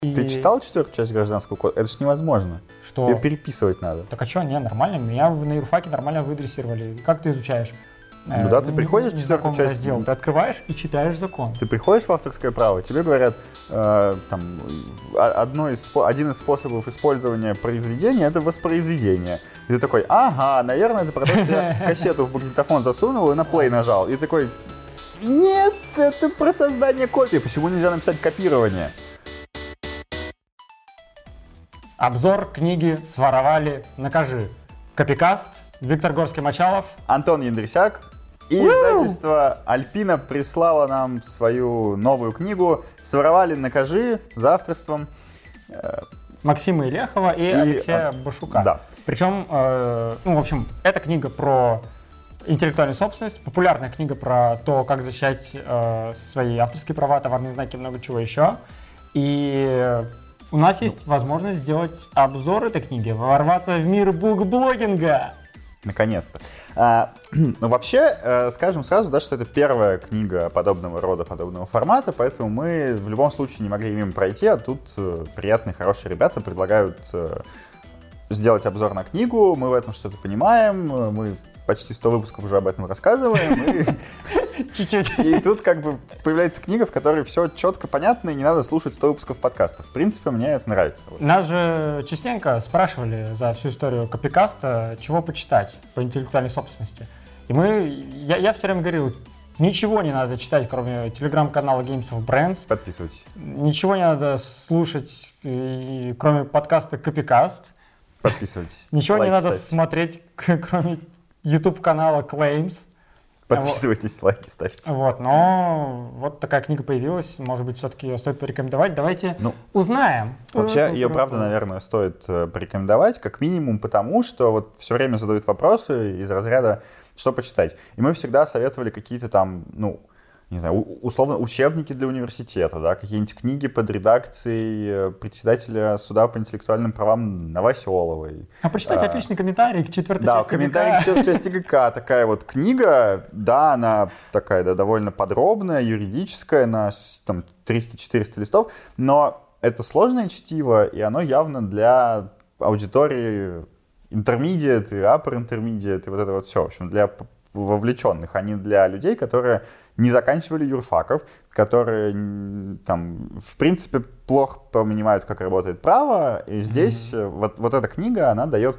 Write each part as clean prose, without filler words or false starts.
Ты читал 4-ю часть Гражданского кода? Это ж невозможно. Что? Ее переписывать надо. Так а что, не, нормально. Меня на юрфаке нормально выдрессировали. Как ты изучаешь? Да, ты приходишь в 4-ю часть... Раздел. Ты открываешь и читаешь закон. Ты приходишь в авторское право, тебе говорят, один из способов использования произведения — это воспроизведение. И ты такой, ага, наверное, это про то, что я кассету в магнитофон засунул и на плей нажал. И такой, нет, это про создание копий. Почему нельзя написать копирование? Обзор книги «Своровали, накажи». Копикаст, Виктор Горский-Мочалов, Антон Яндрисяк. И издательство «Альпина» прислало нам свою новую книгу «Своровали, накажи» за авторством Максима Илехова и Алексея Башука. Да. Причем, в общем, эта книга про интеллектуальную собственность, популярная книга про то, как защищать свои авторские права, товарные знаки и много чего еще. И у нас есть возможность сделать обзор этой книги, ворваться в мир букблогинга. Наконец-то. Ну, вообще, скажем сразу, да, что это первая книга подобного рода, подобного формата, поэтому мы в любом случае не могли мимо пройти, а тут приятные, хорошие ребята предлагают сделать обзор на книгу, мы в этом что-то понимаем, мы почти 100 выпусков уже об этом рассказываем. Чуть-чуть. И тут как бы появляется книга, в которой все четко понятно, и не надо слушать 100 выпусков подкастов. В принципе, мне это нравится. Нас же частенько спрашивали за всю историю Копикаста, чего почитать по интеллектуальной собственности. И я все время говорил, ничего не надо читать, кроме телеграм-канала Games of Brands. Подписывайтесь. Ничего не надо слушать, кроме подкаста Копикаст. Подписывайтесь. Ничего не надо смотреть, кроме YouTube-канала Claims. Подписывайтесь, лайки ставьте. Но вот такая книга появилась. Может быть, все-таки ее стоит порекомендовать. Давайте узнаем. Вообще, ее, правда, наверное, стоит порекомендовать, как минимум потому, что вот все время задают вопросы из разряда «что почитать?». И мы всегда советовали какие-то там, не знаю, условно, учебники для университета, да, какие-нибудь книги под редакцией председателя суда по интеллектуальным правам Новоселовой. А почитать отличный комментарий к 4-й части ГК. Да, комментарий к 4-й части ГК. Такая вот книга, да, она такая, да, довольно подробная, юридическая, на там 300-400 листов, но это сложное чтиво, и оно явно для аудитории intermediate и upper intermediate, и вот это вот все, в общем, для вовлеченных, а не для людей, которые не заканчивали юрфаков, которые там, в принципе, плохо понимают, как работает право, и здесь вот эта книга, она дает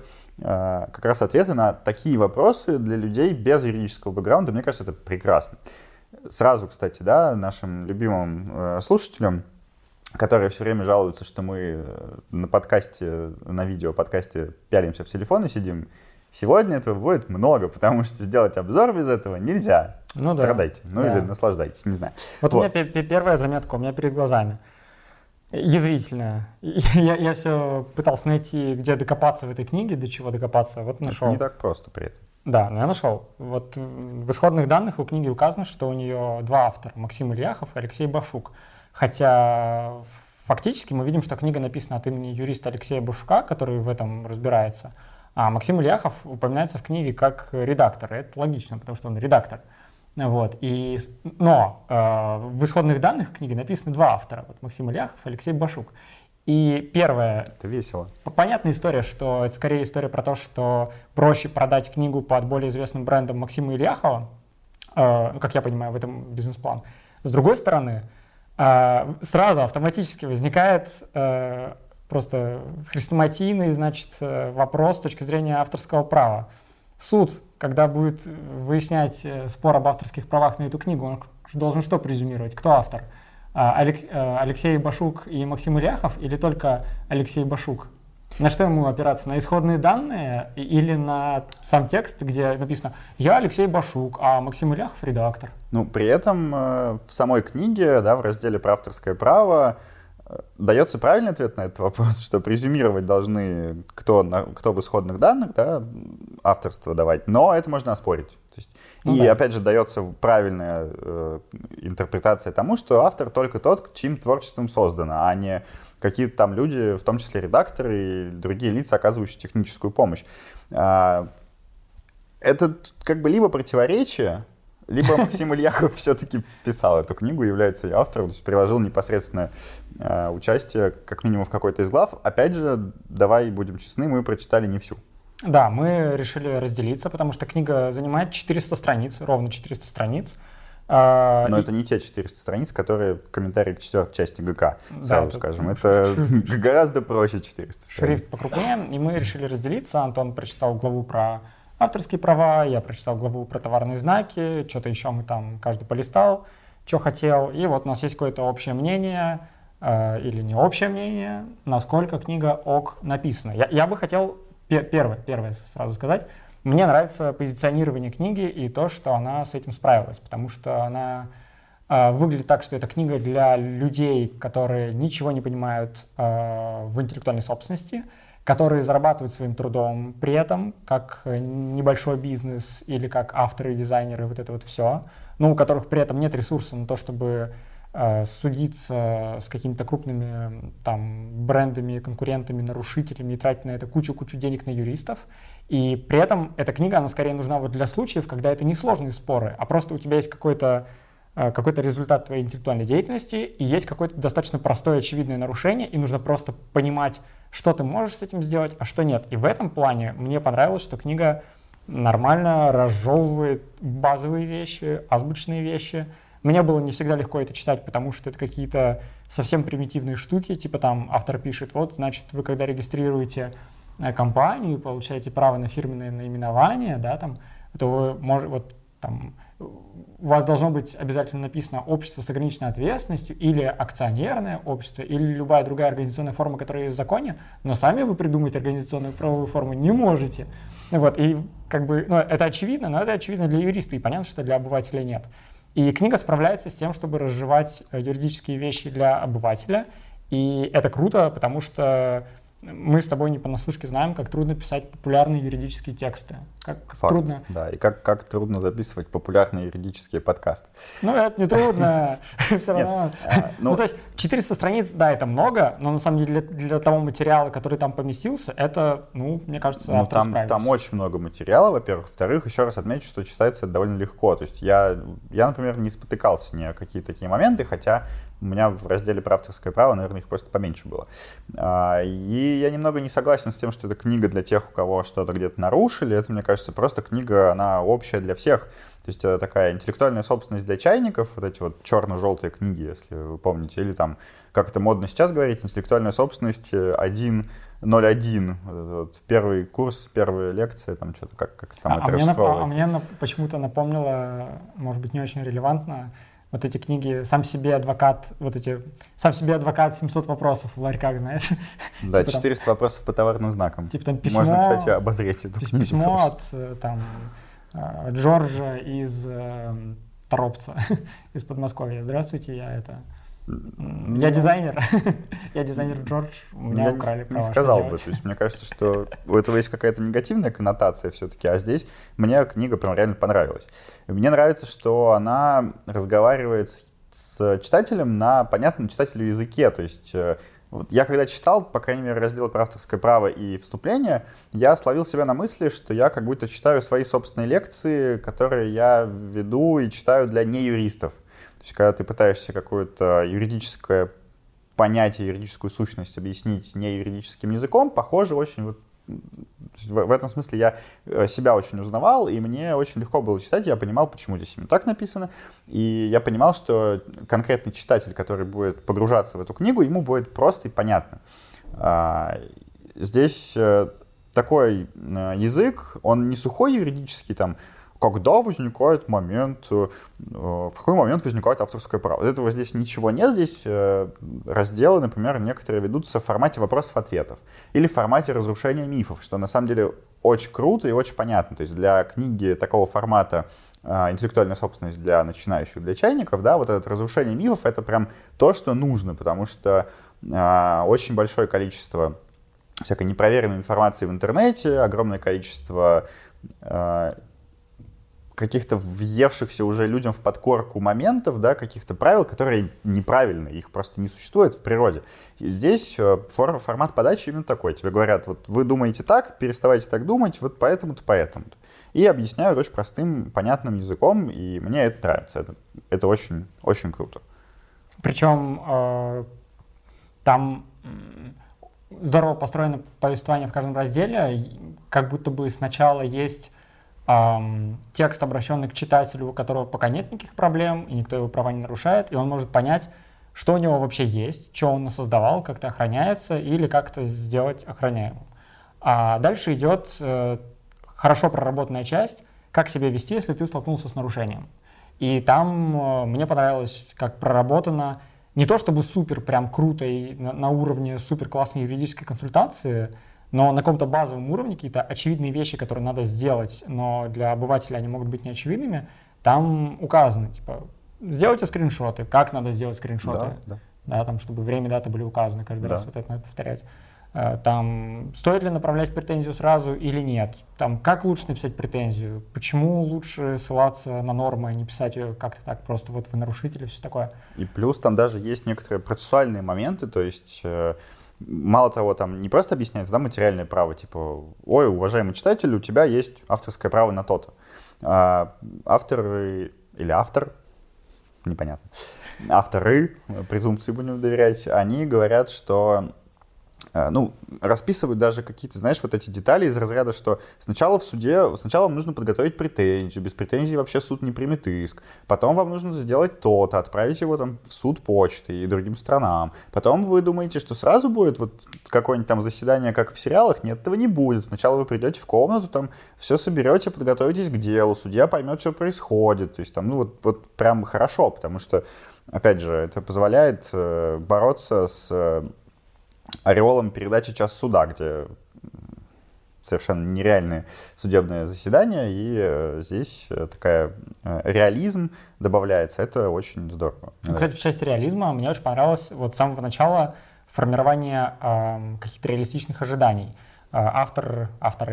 как раз ответы на такие вопросы для людей без юридического бэкграунда. Мне кажется, это прекрасно. Сразу, кстати, да, нашим любимым слушателям, которые все время жалуются, что мы на подкасте, на видео-подкасте пялимся в телефон и сидим. Сегодня этого будет много, потому что сделать обзор без этого нельзя. Страдайте, или наслаждайтесь, не знаю. Вот у меня первая заметка у меня перед глазами. Язвительная. Я все пытался найти, где докопаться в этой книге, до чего докопаться. Вот нашел. Это не так просто при этом. Да, но я нашел. Вот в исходных данных у книги указано, что у нее два автора, Максим Ильяхов и Алексей Башук. Хотя фактически мы видим, что книга написана от имени юриста Алексея Башука, который в этом разбирается. А Максим Ильяхов упоминается в книге как редактор. Это логично, потому что он редактор. Вот. Но в исходных данных книги написаны два автора. Вот Максим Ильяхов и Алексей Башук. И первое... Это весело. Понятная история, что это скорее история про то, что проще продать книгу под более известным брендом Максима Ильяхова, как я понимаю, в этом бизнес-план. С другой стороны, сразу автоматически возникает... просто хрестоматийный, вопрос с точки зрения авторского права. Суд, когда будет выяснять спор об авторских правах на эту книгу, он должен что презюмировать? Кто автор? Алексей Башук и Максим Ильяхов или только Алексей Башук? На что ему опираться? На исходные данные или на сам текст, где написано «Я Алексей Башук, а Максим Ильяхов редактор»? При этом в самой книге, да, в разделе про авторское право дается правильный ответ на этот вопрос, что презюмировать должны кто в исходных данных, да, авторство давать, но это можно оспорить. То есть, опять же дается правильная интерпретация тому, что автор только тот, чьим творчеством создано, а не какие-то там люди, в том числе редакторы и другие лица, оказывающие техническую помощь. Это как бы либо противоречие, либо Максим Ильяхов все-таки писал эту книгу, является ее автором, то есть приложил непосредственно участие как минимум в какой-то из глав. Опять же, давай будем честны, мы прочитали не всю. Да, мы решили разделиться, потому что книга занимает 400 страниц, ровно 400 страниц. Но это не те 400 страниц, которые комментарии к 4-й части ГК, сразу скажем. Это гораздо проще 400 страниц. Шрифт покрупнее, и мы решили разделиться. Антон прочитал главу про авторские права, я прочитал главу про товарные знаки, что-то еще мы там каждый полистал, что хотел. И вот у нас есть какое-то общее мнение, или не общее мнение, насколько книга ок написана. Я бы хотел первое сразу сказать. Мне нравится позиционирование книги и то, что она с этим справилась, потому что она выглядит так, что это книга для людей, которые ничего не понимают в интеллектуальной собственности, которые зарабатывают своим трудом при этом, как небольшой бизнес или как авторы и дизайнеры, вот это вот все, но у которых при этом нет ресурса на то, чтобы судиться с какими-то крупными там брендами, конкурентами, нарушителями и тратить на это кучу денег на юристов. И при этом эта книга, она скорее нужна вот для случаев, когда это не сложные споры, а просто у тебя есть какой-то результат твоей интеллектуальной деятельности и есть какое-то достаточно простое, очевидное нарушение, и нужно просто понимать, что ты можешь с этим сделать, а что нет. И в этом плане мне понравилось, что книга нормально разжевывает базовые вещи, азбучные вещи. Мне было не всегда легко это читать, потому что это какие-то совсем примитивные штуки, типа там автор пишет, вот, значит, вы когда регистрируете компанию, получаете право на фирменное наименование, да, там, то вы можете, вот, там, у вас должно быть обязательно написано общество с ограниченной ответственностью или акционерное общество, или любая другая организационная форма, которая есть в законе, но сами вы придумать организационную правовую форму не можете. Вот, и как бы, ну, это очевидно, но это очевидно для юриста, и понятно, что для обывателя нет. И книга справляется с тем, чтобы разжевать юридические вещи для обывателя, и это круто, потому что мы с тобой не понаслышке знаем, как трудно писать популярные юридические тексты. Как Факт, трудно. Да, и как трудно записывать популярные юридические подкасты. Ну, это не трудно. Все равно. Ну, то есть 400 страниц, да, это много, но на самом деле для того материала, который там поместился, это, ну, мне кажется, автор справился. Там очень много материала, во-первых. Во-вторых, еще раз отмечу, что читается это довольно легко. То есть я, например, не спотыкался ни о какие такие моменты, хотя у меня в разделе про авторское право, наверное, их просто поменьше было. И я немного не согласен с тем, что это книга для тех, у кого что-то где-то нарушили. Это, мне кажется, просто книга, она общая для всех. То есть это такая интеллектуальная собственность для чайников, вот эти вот черно-желтые книги, если вы помните, или там, как это модно сейчас говорить, интеллектуальная собственность 1.01. Вот первый курс, первая лекция, там что-то, как там это расшифровывается. Мне почему-то напомнило, может быть, не очень релевантно, вот эти книги «Сам себе адвокат», «Сам себе адвокат 700 вопросов» в ларьках, знаешь? Да, 400 вопросов по товарным знакам. Типа там письмо... Можно, кстати, обозреть эту книгу. Письмо от там, Джорджа из Торопца, из Подмосковья. Здравствуйте, я дизайнер. Я дизайнер Джордж, меня украли права. Не сказал бы. То есть мне кажется, что у этого есть какая-то негативная коннотация все-таки, а здесь мне книга прям реально понравилась. И мне нравится, что она разговаривает с читателем на понятном читателю языке. То есть вот я когда читал, по крайней мере, раздел про авторское право и вступление, я словил себя на мысли, что я как будто читаю свои собственные лекции, которые я веду и читаю для неюристов. То есть, когда ты пытаешься какое-то юридическое понятие, юридическую сущность объяснить не юридическим языком, похоже, очень вот в этом смысле я себя очень узнавал, и мне очень легко было читать, я понимал, почему здесь именно так написано, и я понимал, что конкретный читатель, который будет погружаться в эту книгу, ему будет просто и понятно. Здесь такой язык, он не сухой юридический, там, когда возникает момент, в какой момент возникает авторское право. Вот этого здесь ничего нет. Здесь разделы, например, некоторые ведутся в формате вопросов-ответов или в формате разрушения мифов, что на самом деле очень круто и очень понятно. То есть для книги такого формата интеллектуальная собственность для начинающих, для чайников, да, вот это разрушение мифов — это прям то, что нужно, потому что очень большое количество всякой непроверенной информации в интернете, огромное количество каких-то въевшихся уже людям в подкорку моментов, да, каких-то правил, которые неправильные, их просто не существует в природе. И здесь формат подачи именно такой. Тебе говорят, вот вы думаете так, переставайте так думать, вот поэтому-то, поэтому-то. И объясняют очень простым, понятным языком, и мне это нравится. Это очень, очень круто. Причем Там здорово построено повествование в каждом разделе, как будто бы сначала есть текст, обращенный к читателю, у которого пока нет никаких проблем, и никто его права не нарушает, и он может понять, что у него вообще есть, что он создавал, как это охраняется, или как это сделать охраняемым. А дальше идет хорошо проработанная часть, как себя вести, если ты столкнулся с нарушением. И там мне понравилось, как проработано не то чтобы супер прям круто и на уровне супер классной юридической консультации, но на каком-то базовом уровне какие-то очевидные вещи, которые надо сделать, но для обывателя они могут быть неочевидными, там указаны, типа, сделайте скриншоты, как надо сделать скриншоты, да, там, чтобы время и дата были указаны, каждый раз вот это надо повторять. Там, стоит ли направлять претензию сразу или нет, там, как лучше написать претензию, почему лучше ссылаться на нормы, а не писать ее как-то так просто, вот вы нарушители, все такое. И плюс там даже есть некоторые процессуальные моменты, то есть мало того, там не просто объясняется, да, материальное право, типа, ой, уважаемый читатель, у тебя есть авторское право на то-то. Авторы или автор, непонятно, авторы, презумпции будем доверять, они говорят, что расписывают даже какие-то, знаешь, вот эти детали из разряда, что сначала вам нужно подготовить претензию, без претензий вообще суд не примет иск, потом вам нужно сделать то-то, отправить его там в суд почтой и другим странам, потом вы думаете, что сразу будет вот какое-нибудь там заседание, как в сериалах, нет, этого не будет, сначала вы придете в комнату, там все соберете, подготовитесь к делу, судья поймет, что происходит, то есть там, вот прям хорошо, потому что, опять же, это позволяет бороться с ореолом передачи «Час суда», где совершенно нереальные судебные заседания, и здесь такая реализм добавляется. Это очень здорово. Кстати, в части реализма мне очень понравилось вот с самого начала формирование каких-то реалистичных ожиданий. Авторы,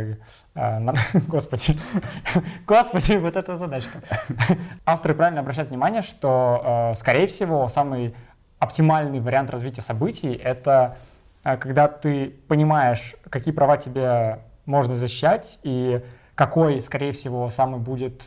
господи, вот эта задачка. Авторы правильно обращают внимание, что, скорее всего, самый оптимальный вариант развития событий — это когда ты понимаешь, какие права тебе можно защищать и какой, скорее всего, самый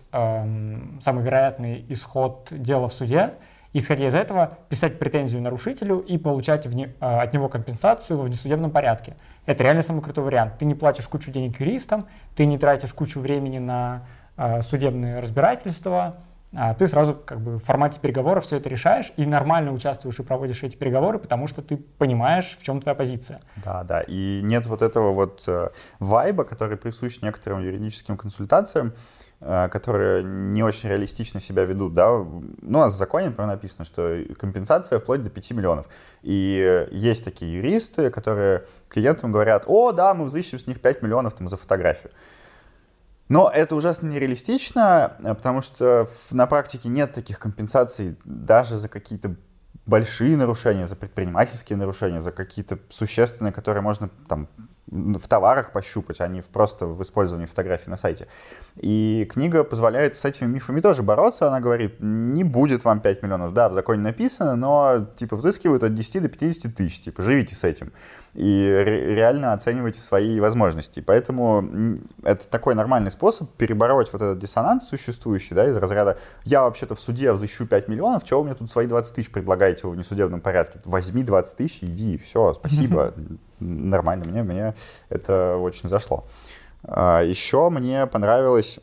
вероятный исход дела в суде, и, исходя из этого, писать претензию нарушителю и получать от него компенсацию во внесудебном порядке. Это реально самый крутой вариант. Ты не платишь кучу денег юристам, ты не тратишь кучу времени на судебные разбирательства, ты сразу как бы в формате переговоров все это решаешь и нормально участвуешь и проводишь эти переговоры, потому что ты понимаешь, в чем твоя позиция. Да, и нет вот этого вот вайба, который присущ некоторым юридическим консультациям, которые не очень реалистично себя ведут, да. У нас в законе, например, написано, что компенсация вплоть до 5 миллионов. И есть такие юристы, которые клиентам говорят: о, да, мы взыщем с них 5 миллионов там, за фотографию. Но это ужасно нереалистично, потому что на практике нет таких компенсаций даже за какие-то большие нарушения, за предпринимательские нарушения, за какие-то существенные, которые можно там в товарах пощупать, а не просто в использовании фотографий на сайте. И книга позволяет с этими мифами тоже бороться. Она говорит: не будет вам 5 миллионов. Да, в законе написано, но типа взыскивают от 10 до 50 тысяч. Типа живите с этим. И реально оценивайте свои возможности. Поэтому это такой нормальный способ перебороть вот этот диссонанс существующий, да, из разряда: я вообще-то в суде взыщу 5 миллионов, чего вы мне тут свои 20 тысяч предлагаете в внесудебном порядке? Возьми 20 тысяч, иди, все, спасибо. Нормально, мне это очень зашло. Еще мне понравилось,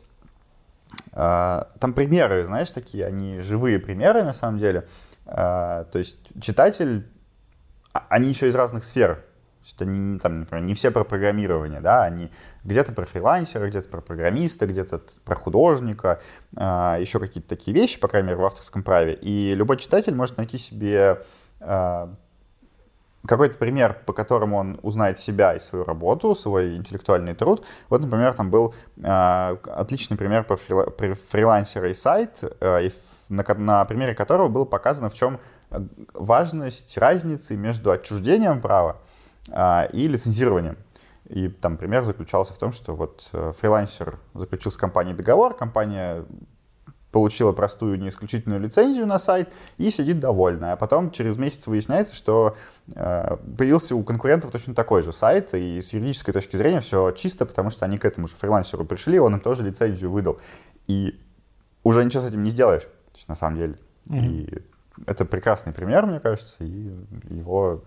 там примеры, знаешь, такие, они живые примеры на самом деле. То есть читатель, они еще из разных сфер. То есть они, там, например, не все про программирование, да, они где-то про фрилансера, где-то про программиста, где-то про художника, еще какие-то такие вещи, по крайней мере, в авторском праве. И любой читатель может найти себе какой-то пример, по которому он узнает себя и свою работу, свой интеллектуальный труд. Вот, например, там был отличный пример про фрилансера и сайт, на примере которого было показано, в чем важность разницы между отчуждением права и лицензированием. И там пример заключался в том, что вот фрилансер заключил с компанией договор, компания получила простую неисключительную лицензию на сайт и сидит довольна. А потом через месяц выясняется, что появился у конкурентов точно такой же сайт, и с юридической точки зрения все чисто, потому что они к этому же фрилансеру пришли, он им тоже лицензию выдал. И уже ничего с этим не сделаешь, то есть, на самом деле. И это прекрасный пример, мне кажется, и его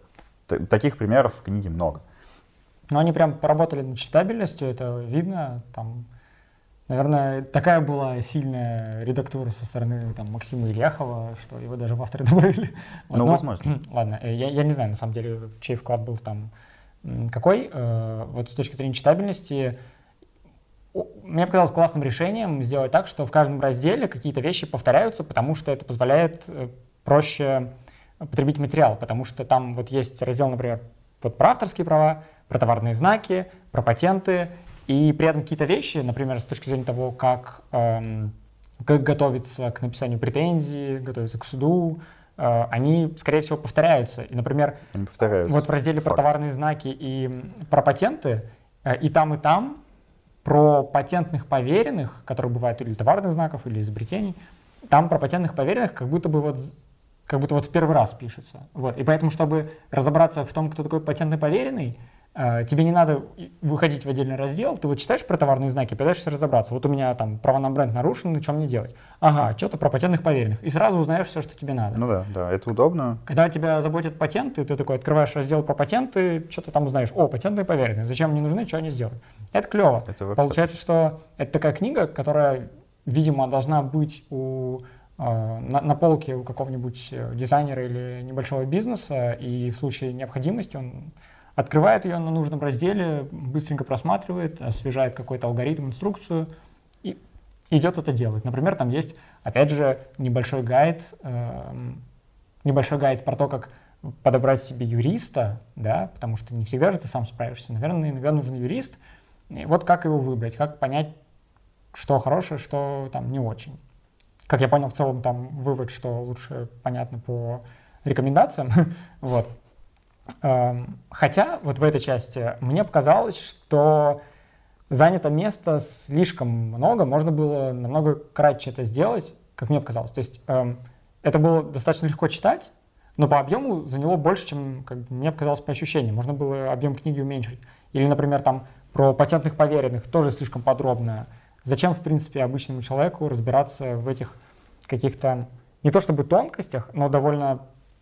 Таких примеров в книге много. Но они прям поработали над читабельностью, это видно. Там, наверное, такая была сильная редактура со стороны там, Максима Ильяхова, что его даже в авторы добавили. Ну, возможно. Ладно, я не знаю, на самом деле, чей вклад был там какой. Вот с точки зрения читабельности, мне показалось классным решением сделать так, что в каждом разделе какие-то вещи повторяются, потому что это позволяет проще потребить материал, потому что там вот есть раздел, например, вот про авторские права, про товарные знаки, про патенты, и при этом какие-то вещи, например, с точки зрения того, как готовиться к написанию претензий, готовиться к суду, они, скорее всего, повторяются. И, например, вот в разделе про товарные знаки и про патенты, и там про патентных поверенных, которые бывают или товарных знаков, или изобретений, там про патентных поверенных как будто бы вот в первый раз пишется. Вот. И поэтому, чтобы разобраться в том, кто такой патентный поверенный, тебе не надо выходить в отдельный раздел, ты вот читаешь про товарные знаки, пытаешься разобраться. Вот у меня там права на бренд нарушены, что мне делать? Ага, что-то про патентных поверенных. И сразу узнаешь все, что тебе надо. Ну да, это удобно. Когда тебя заботят патенты, ты такой открываешь раздел про патенты, что-то там узнаешь. О, патентные поверенные, зачем они нужны, что они сделают? Это клево. Получается, что это такая книга, которая, видимо, должна быть на полке у какого-нибудь дизайнера или небольшого бизнеса, и в случае необходимости он открывает ее на нужном разделе, быстренько просматривает, освежает какой-то алгоритм, инструкцию и идет это делать. Например, там есть, опять же, небольшой гайд про то, как подобрать себе юриста, да, потому что не всегда же ты сам справишься. Наверное, иногда нужен юрист. И вот как его выбрать, как понять, что хорошее, что там не очень. Как я понял, в целом там вывод, что лучше понятно по рекомендациям. Вот. Хотя вот в этой части мне показалось, что занято места слишком много, можно было намного кратче это сделать, как мне показалось. То есть это было достаточно легко читать, но по объему заняло больше, чем мне показалось по ощущениям. Можно было объем книги уменьшить. Или, например, там про патентных поверенных тоже слишком подробно. Зачем, в принципе, обычному человеку разбираться в этих каких-то, не то чтобы тонкостях, но довольно,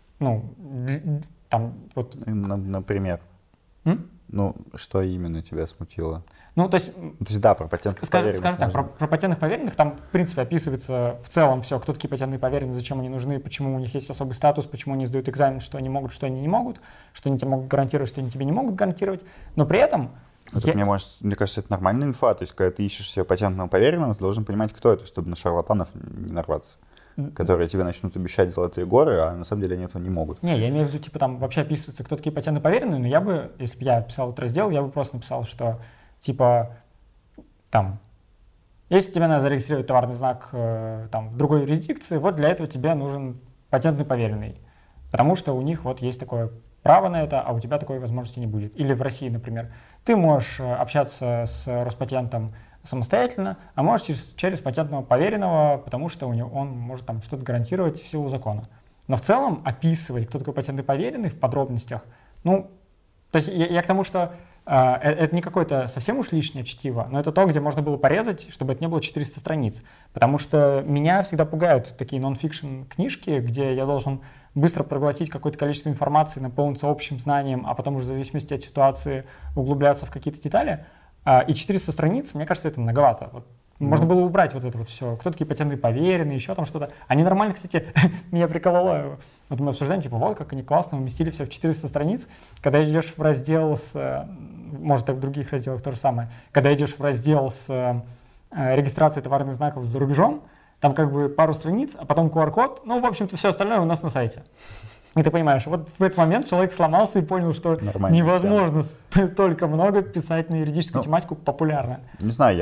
там вот... Например? Ну, что именно тебя смутило? Ну, то есть да, про патентных поверенных. Скажем так, про патентных поверенных там, в принципе, описывается в целом все, кто такие патентные поверенные, зачем они нужны, почему у них есть особый статус, почему они сдают экзамен, что они могут, что они не могут, что они тебе могут гарантировать, что они тебе не могут гарантировать. Но при этом... Мне кажется, это нормальная инфа. То есть, когда ты ищешь себе патентного поверенного, ты должен понимать, кто это, чтобы на шарлатанов не нарваться, которые тебе начнут обещать золотые горы, а на самом деле они этого не могут. Не, я имею в виду, типа, там вообще описывается, кто такие патентные поверенные, но я бы, если бы я писал этот раздел, я бы просто написал, что, типа, там, если тебе надо зарегистрировать товарный знак там, в другой юрисдикции, вот для этого тебе нужен патентный поверенный, потому что у них вот есть такое право на это, а у тебя такой возможности не будет. Или в России, например, ты можешь общаться с Роспатентом самостоятельно, а можешь через патентного поверенного, потому что он может там что-то гарантировать в силу закона. Но в целом описывать, кто такой патентный поверенный в подробностях, то есть я к тому, что это не какое-то совсем уж лишнее чтиво, но это то, где можно было порезать, чтобы это не было 400 страниц. Потому что меня всегда пугают такие нон-фикшн книжки, где я должен быстро проглотить какое-то количество информации, наполниться общим знанием, а потом уже в зависимости от ситуации углубляться в какие-то детали. И 400 страниц, мне кажется, это многовато. Вот можно было убрать вот это вот все. Кто такие патентные поверенные, еще там что-то. Они нормально, кстати, меня прикололо. Вот мы обсуждаем, типа, вот как они классно уместили все в 400 страниц. Когда идешь в раздел может, и в других разделах то же самое. Когда идешь в раздел с регистрацией товарных знаков за рубежом, там как бы пару страниц, а потом QR-код. В общем-то, все остальное у нас на сайте. И ты понимаешь, вот в этот момент человек сломался и понял, что невозможно столько много писать на юридическую тематику популярно. Не знаю,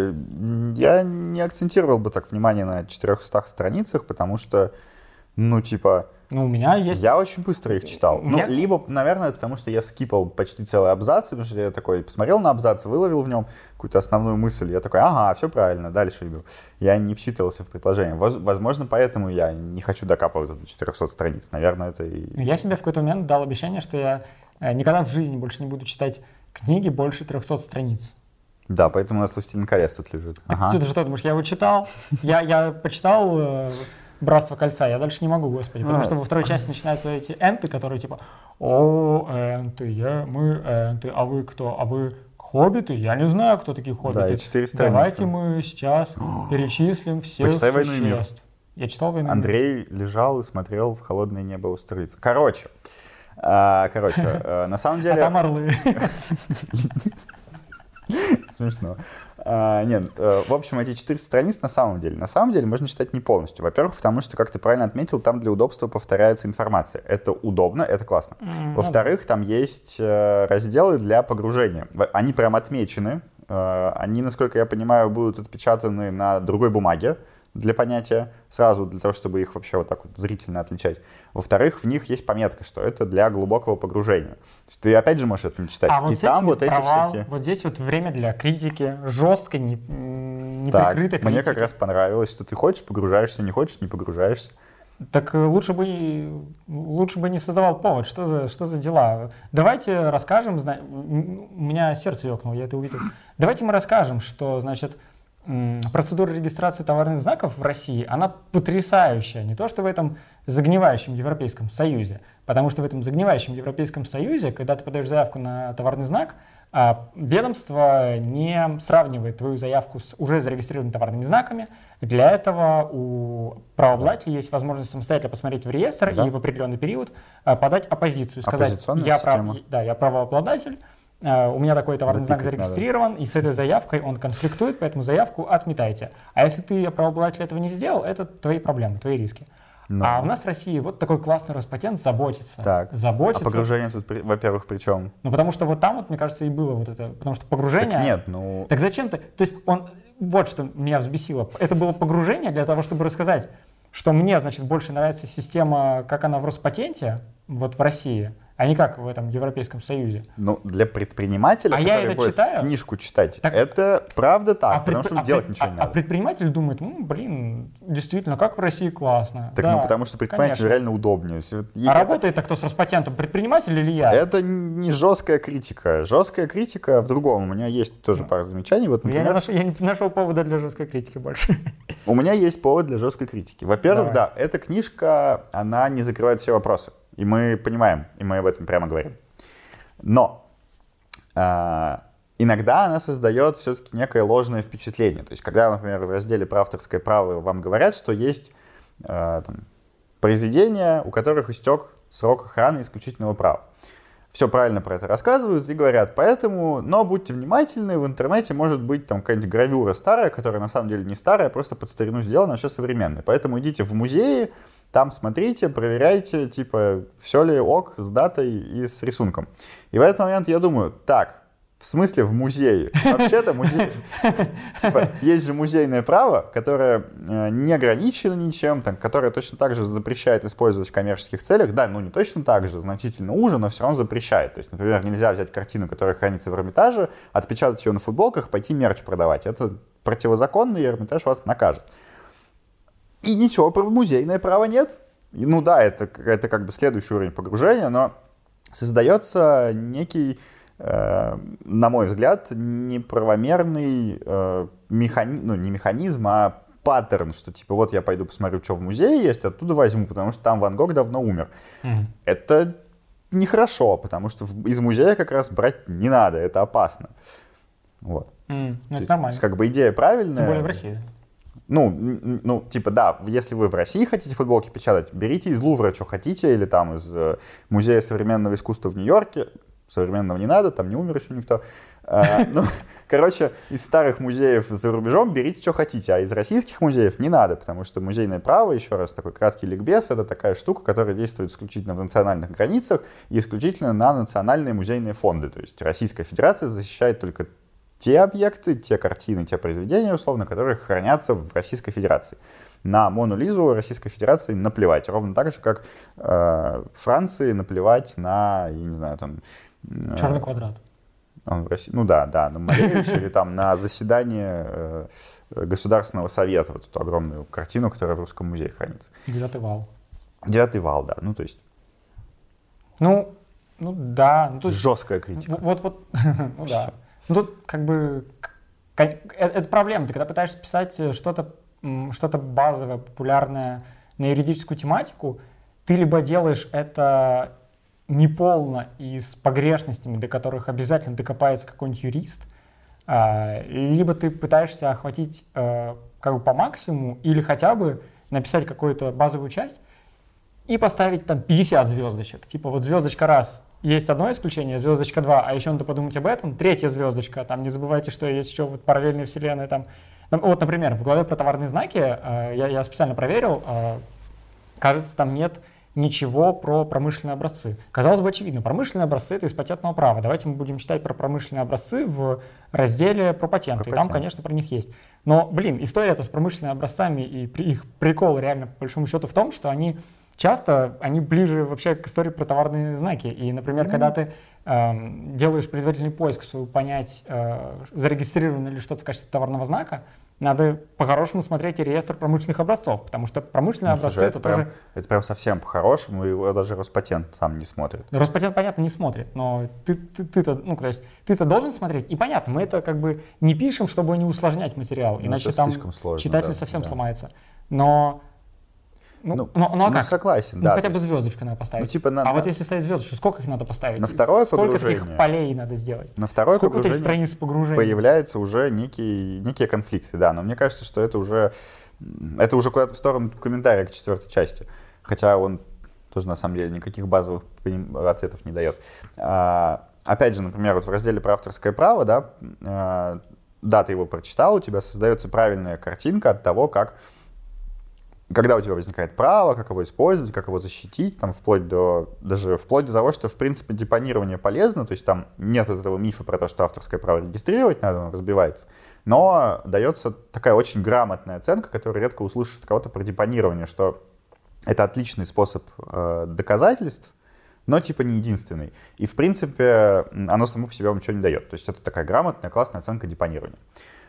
я не акцентировал бы так внимание на 400 страницах, потому что, у меня есть... Я очень быстро их читал. Либо, наверное, потому что я скипал почти целые абзацы, потому что я такой посмотрел на абзац, выловил в нем какую-то основную мысль, я такой, ага, все правильно, дальше иду. Я не вчитывался в предложение. Возможно, поэтому я не хочу докапываться до 400 страниц. Наверное, это и... Я себе в какой-то момент дал обещание, что я никогда в жизни больше не буду читать книги больше 300 страниц. Да, поэтому у нас «Властелин колец» тут лежит. Ага. Ты что думаешь, я его читал? Я почитал «Братство кольца». Я дальше не могу, господи, потому что во второй части начинаются эти энты, которые типа «О, энты, мы энты, а вы кто? А вы хоббиты? Я не знаю, кто такие хоббиты. Да, и 4 страницы. Давайте мы сейчас перечислим всех Почитай «Войну и мир». существ». Я читал «Войну и мир». Андрей лежал и смотрел в холодное небо устроиться. Короче, на самом деле... А там орлы. Смешно. Нет, в общем, эти 4 страницы на самом деле можно читать не полностью. Во-первых, потому что, как ты правильно отметил, там для удобства повторяется информация. Это удобно, это классно. Во-вторых, там есть разделы для погружения. Они прям отмечены. Они, насколько я понимаю, будут отпечатаны на другой бумаге для понятия, сразу для того, чтобы их вообще вот так вот зрительно отличать. Во-вторых, в них есть пометка, что это для глубокого погружения. То есть ты опять же можешь это не читать. Вот и там вот эти провал, всякие... Вот здесь вот время для критики, жесткой, неприкрытой критики. Мне как раз понравилось, что ты хочешь, погружаешься, не хочешь, не погружаешься. Так лучше бы не создавал повод. Что за дела? Давайте расскажем, у меня сердце ёкнуло, я это увидел. Давайте мы расскажем, что, значит, процедура регистрации товарных знаков в России, она потрясающая. Не то, что в этом загнивающем Европейском Союзе. Потому что в этом загнивающем Европейском Союзе, когда ты подаешь заявку на товарный знак, ведомство не сравнивает твою заявку с уже зарегистрированными товарными знаками. Для этого у правообладателя есть возможность самостоятельно посмотреть в реестр и в определенный период подать оппозицию. Сказать, я правообладатель, у меня такой товарный знак зарегистрирован, и с этой заявкой он конфликтует, поэтому заявку отметайте. А если ты, правообладатель, этого не сделал, это твои проблемы, твои риски. А у нас в России вот такой классный Роспатент заботится. А погружение тут, во-первых, при чем? Потому что вот там, вот, мне кажется, и было вот это. Потому что погружение... Так нет, Так зачем ты... То есть вот что меня взбесило. Это было погружение для того, чтобы рассказать, что мне, значит, больше нравится система, как она в Роспатенте, вот в России, а не как в этом Европейском Союзе. Для предпринимателя, который будет книжку читать, это правда так, потому что делать ничего не надо. А предприниматель думает, действительно, как в России классно. Так, потому что предпринимателю реально удобнее. Работает-то кто с Роспатентом, предприниматель или я? Это не жесткая критика. Жесткая критика в другом. У меня есть тоже пара замечаний. Вот, например, я не нашел повода для жесткой критики больше. У меня есть повод для жесткой критики. Во-первых, да, эта книжка, она не закрывает все вопросы. И мы понимаем, и мы об этом прямо говорим. Но иногда она создает все-таки некое ложное впечатление. То есть, когда, например, в разделе про авторское право вам говорят, что есть произведения, у которых истек срок охраны исключительного права. Все правильно про это рассказывают и говорят, поэтому, но будьте внимательны, в интернете может быть там какая-нибудь гравюра старая, которая на самом деле не старая, просто под старину сделана, а все современная. Поэтому идите в музеи, там смотрите, проверяйте, типа, все ли ок с датой и с рисунком. И в этот момент я думаю, так, в смысле в музее? Вообще-то музей... Типа, есть же музейное право, которое не ограничено ничем, которое точно так же запрещает использовать в коммерческих целях. Да, не точно так же, значительно уже, но все равно запрещает. То есть, например, нельзя взять картину, которая хранится в Эрмитаже, отпечатать ее на футболках, пойти мерч продавать. Это противозаконно, и Эрмитаж вас накажет. И ничего про музейное право нет. Это как бы следующий уровень погружения, но создается некий, на мой взгляд, неправомерный не механизм, а паттерн, что типа вот я пойду посмотрю, что в музее есть, оттуда возьму, потому что там Ван Гог давно умер. Это нехорошо, потому что из музея как раз брать не надо, это опасно. Вот. Это нормально. Как бы идея правильная. Тем более в России. Если вы в России хотите футболки печатать, берите из Лувра, что хотите, или там из Музея современного искусства в Нью-Йорке. Современного не надо, там не умер еще никто. Из старых музеев за рубежом берите, что хотите, а из российских музеев не надо, потому что музейное право, еще раз такой краткий ликбез, это такая штука, которая действует исключительно в национальных границах и исключительно на национальные музейные фонды. То есть Российская Федерация защищает только те объекты, те картины, те произведения, условно, которые хранятся в Российской Федерации. На Мону Лизу Российской Федерации наплевать. Ровно так же, как Франции наплевать на, я не знаю, там... Черный квадрат. Он в России, на Малевич или там на заседание Государственного совета, вот эту огромную картину, которая в Русском музее хранится. 9-й вал. 9-й вал, да, то есть... Да. Тут... Жесткая критика. Да. Тут как бы это проблема. Ты когда пытаешься писать что-то базовое, популярное, на юридическую тематику, ты либо делаешь это неполно и с погрешностями, до которых обязательно докопается какой-нибудь юрист, либо ты пытаешься охватить как бы по максимуму или хотя бы написать какую-то базовую часть и поставить там 50 звездочек. Типа вот звездочка раз, есть одно исключение, звездочка 2, а еще надо подумать об этом, третья звездочка, там не забывайте, что есть еще вот параллельные вселенные там. Вот, например, в главе про товарные знаки я специально проверил, кажется, там нет ничего про промышленные образцы. Казалось бы, очевидно, промышленные образцы — это из патентного права. Давайте мы будем читать про промышленные образцы в разделе про патенты. И там, конечно, про них есть. Но, история-то с промышленными образцами и их прикол реально, по большому счету, в том, что они ближе вообще к истории про товарные знаки. И, например, когда ты делаешь предварительный поиск, чтобы понять, зарегистрировано ли что-то в качестве товарного знака, надо по-хорошему смотреть и реестр промышленных образцов, потому что промышленные образцы это тоже... Это прям совсем по-хорошему, его даже Роспатент сам не смотрит. Роспатент, понятно, не смотрит, но ты-то должен смотреть. И понятно, мы это как бы не пишем, чтобы не усложнять материал, иначе там сложно, читатель совсем сломается. Но... как? Согласен, да. Хотя бы звездочку надо поставить. Вот если ставить звездочку, сколько их надо поставить? На второе погружение. Сколько таких полей надо сделать? На второе сколько погружение страниц погружения? Появляются уже некие конфликты, да. Но мне кажется, что это уже куда-то в сторону комментария к 4 части. Хотя он тоже, на самом деле, никаких базовых ответов не дает. Опять же, например, вот в разделе про авторское право, да, ты его прочитал, у тебя создается правильная картинка от того, когда у тебя возникает право, как его использовать, как его защитить, там, вплоть до того, что, в принципе, депонирование полезно, то есть там нет вот этого мифа про то, что авторское право регистрировать надо, он разбивается, но дается такая очень грамотная оценка, которую редко услышишь от кого-то про депонирование, что это отличный способ доказательств, но типа не единственный. И, в принципе, оно само по себе вам ничего не дает. То есть это такая грамотная, классная оценка депонирования.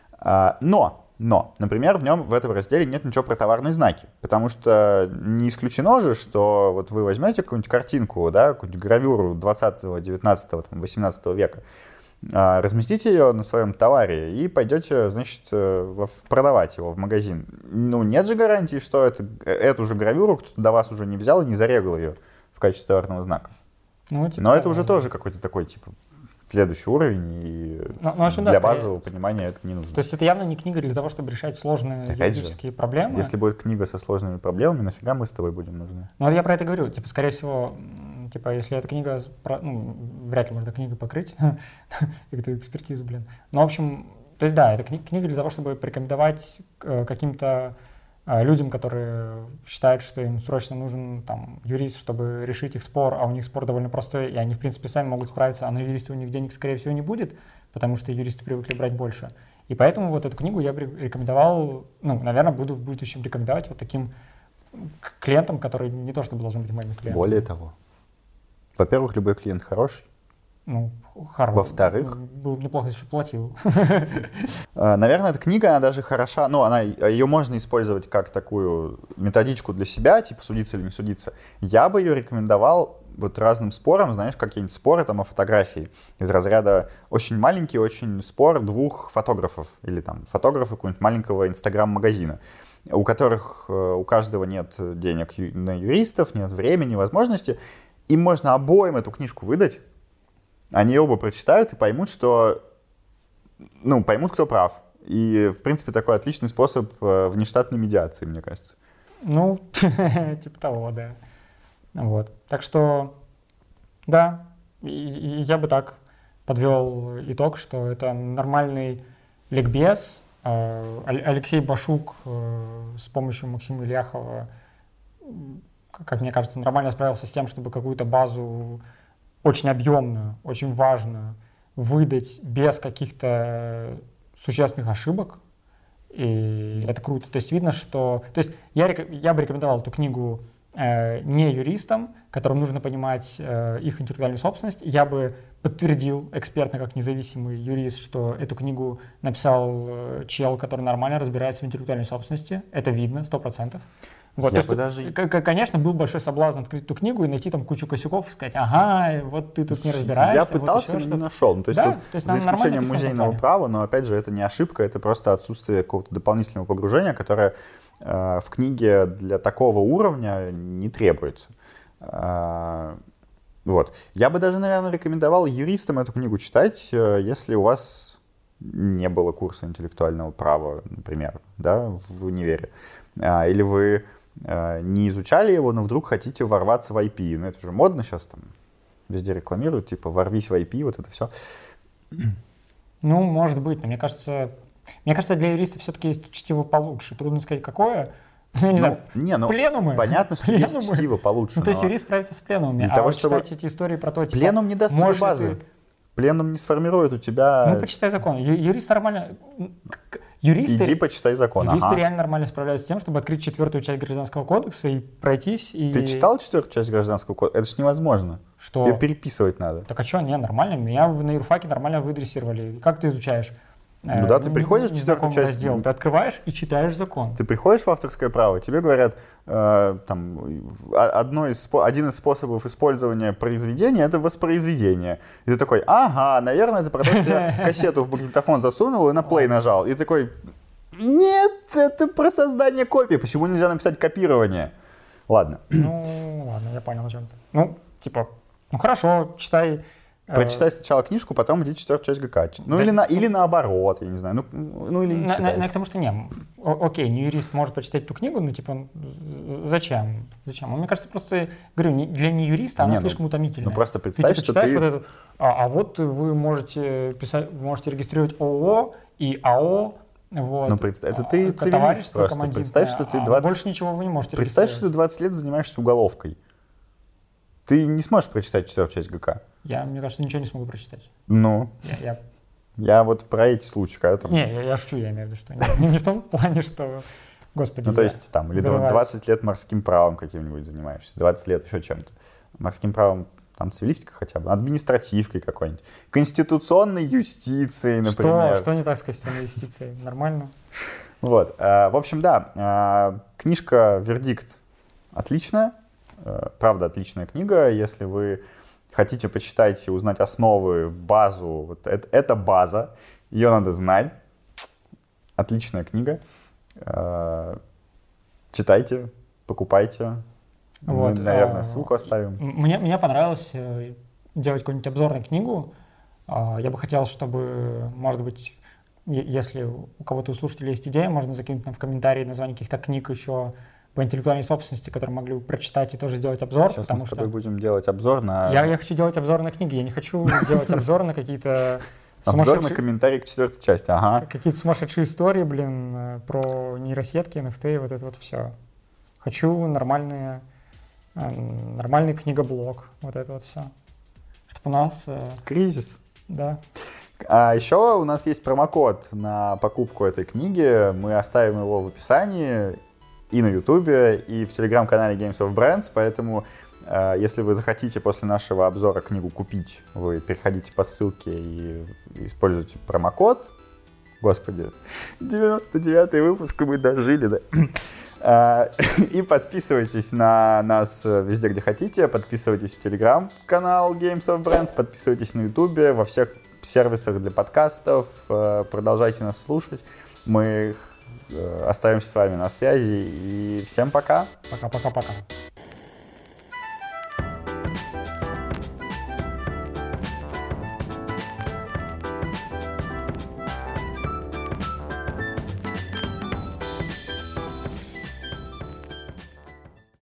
Но, например, в этом разделе нет ничего про товарные знаки, потому что не исключено же, что вот вы возьмете какую-нибудь картинку, да, какую-нибудь гравюру 20, 19, 18 века, разместите ее на своем товаре и пойдете, значит, продавать его в магазин. Нет же гарантии, что эту же гравюру кто-то до вас уже не взял и не зарегал ее в качестве товарного знака. Но это уже тоже какой-то такой, типа, следующий уровень, и для базового понимания это не нужно. То есть это явно не книга для того, чтобы решать сложные юридические проблемы? Если будет книга со сложными проблемами, нафига мы с тобой будем нужны? Вот я про это говорю. Типа, скорее всего, если эта книга... вряд ли можно книгой покрыть. Эту экспертизу, Ну, в общем, то есть да, это книга для того, чтобы порекомендовать каким-то людям, которые считают, что им срочно нужен там юрист, чтобы решить их спор, а у них спор довольно простой, и они, в принципе, сами могут справиться, а на юриста у них денег, скорее всего, не будет, потому что юристы привыкли брать больше. И поэтому вот эту книгу я бы рекомендовал, наверное, буду в будущем рекомендовать вот таким клиентам, которые не то чтобы должны быть моими клиентами. Более того, во-первых, любой клиент хороший. Хорошо. Во-вторых, было бы неплохо, если бы платил. Наверное, эта книга, она даже хороша, ее можно использовать как такую методичку для себя, типа судиться или не судиться. Я бы ее рекомендовал вот разным спорам, знаешь, какие-нибудь споры там о фотографии из разряда очень маленький, очень спор двух фотографов или там фотографа какого-нибудь маленького инстаграм-магазина, у которых у каждого нет денег на юристов, нет времени, возможности. Им можно обоим эту книжку выдать. Они оба прочитают и поймут, кто прав. И, в принципе, такой отличный способ внештатной медиации, мне кажется. Типа того, да. Вот. Так что, да, я бы так подвел итог, что это нормальный ликбез. Алексей Башук с помощью Максима Ильяхова, как мне кажется, нормально справился с тем, чтобы какую-то базу очень объемную, очень важную выдать без каких-то существенных ошибок. И это круто. То есть видно, что... То есть я бы рекомендовал эту книгу не юристам, которым нужно понимать их интеллектуальную собственность. Я бы подтвердил экспертно, как независимый юрист, что эту книгу написал чел, который нормально разбирается в интеллектуальной собственности. Это видно, 100%. Вот, конечно, был большой соблазн открыть эту книгу и найти там кучу косяков и сказать, ага, вот ты тут не разбираешься. Я пытался, но не нашел. То есть за исключением музейного права, но опять же это не ошибка, это просто отсутствие какого-то дополнительного погружения, которое в книге для такого уровня не требуется. Вот. Я бы даже, наверное, рекомендовал юристам эту книгу читать, если у вас не было курса интеллектуального права, например, да, в универе. Или вы не изучали его, но вдруг хотите ворваться в IP. Ну, это же модно сейчас, там везде рекламируют, типа, ворвись в IP, вот это все. Ну, может быть, но мне кажется, для юриста все-таки есть чтиво получше. Трудно сказать, какое. Пленумы. Понятно, что есть чтиво получше. Ну, то есть юрист справится с пленумами, для того, чтобы читать эти истории про то, типа, пленум не даст тебе базы. Пленум не сформирует у тебя... Ну, почитай закон. Юрист нормально... Иди почитай закон. Юристы реально нормально справляются с тем, чтобы открыть 4-ю часть Гражданского кодекса и пройтись. Ты читал 4-ю часть Гражданского кодекса? Это ж невозможно. Что? Ее переписывать надо. Так а что, не, нормально. Меня на юрфаке нормально выдрессировали. Как ты изучаешь? Ну да, ты приходишь в 4-ю часть... Раздел. Ты открываешь и читаешь закон. Ты приходишь в авторское право, тебе говорят, там, один из способов использования произведения — это воспроизведение. И ты такой, ага, наверное, это про то, что я кассету в магнитофон засунул и на плей нажал. И такой, нет, это про создание копий. Почему нельзя написать копирование? Ладно. Ну, ладно, я понял о чем-то. Ну, типа, ну хорошо, читай... Прочитай сначала книжку, потом иди 4-ю часть ГК. Ну, да, или наоборот, я не знаю. Ну или не читай. Потому что не, окей, не юрист может прочитать эту книгу, но типа зачем? Мне кажется, просто, говорю, для не юриста она слишком утомительная. Ну просто представь, ты что ты... Вот это, вот вы можете регистрировать ООО и АО. Вот. Ну, это ты цивилист просто. Представь, что ты 20... больше ничего вы не можете Представь, что ты 20 лет занимаешься уголовкой. Ты не сможешь прочитать 4-ю часть ГК. Мне кажется, ничего не смогу прочитать. Ну, я вот про эти случаи, когда там... Не, я шучу, я имею в виду, что не в том плане, что, господи, ну, то есть там, или 20 лет морским правом каким-нибудь занимаешься, 20 лет еще чем-то. Морским правом, там, цивилистика хотя бы, административкой какой-нибудь, конституционной юстицией, например. Что не так с конституционной юстицией? Нормально? Вот, в общем, да, книжка «Вердикт» отличная. Правда, отличная книга. Если вы хотите почитать и узнать основы, базу, вот это база, ее надо знать. Отличная книга. Читайте, покупайте. Вот, мы, наверное, ссылку оставим. Мне понравилось делать какую-нибудь обзорную книгу. Я бы хотел, чтобы, может быть, если у кого-то у слушателей есть идея, можно закинуть нам в комментарии название каких-то книг еще по интеллектуальной собственности, которые могли бы прочитать и тоже сделать обзор. Сейчас мы с тобой будем делать обзор на... Я хочу делать обзор на книги, я не хочу делать обзор на какие-то... Обзор на комментарий к 4-й части, ага. Какие-то сумасшедшие истории, про нейросетки, NFT, вот это вот все. Хочу нормальный книгоблог, вот это вот все. Чтобы у нас... Кризис. Да. А еще у нас есть промокод на покупку этой книги. Мы оставим его в описании и на Ютубе, и в телеграм-канале Games of Brands, поэтому если вы захотите после нашего обзора книгу купить, вы переходите по ссылке и используйте промокод. Господи, 99-й выпуск, и мы дожили, да? И подписывайтесь на нас везде, где хотите, подписывайтесь в телеграм-канал Games of Brands, подписывайтесь на Ютубе, во всех сервисах для подкастов, продолжайте нас слушать. Мы оставимся с вами на связи, и всем пока. Пока-пока-пока.